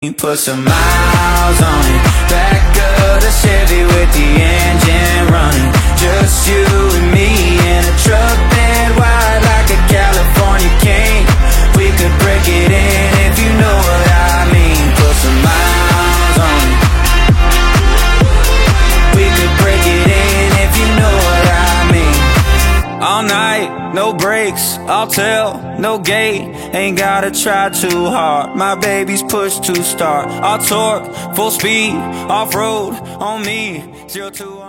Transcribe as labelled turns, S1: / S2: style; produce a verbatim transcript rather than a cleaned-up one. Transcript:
S1: Put some miles on it, back of the Chevy with the engine running. Just you and me in a truck bed wide like a California king. We could break it in if you know what I mean. Put some miles on it. We could break it in if you know what I mean. All night, no brakes, I'll tell, no gate. Ain't gotta try too hard, my baby's push to start. I'll torque, full speed, off-road, on me, zero to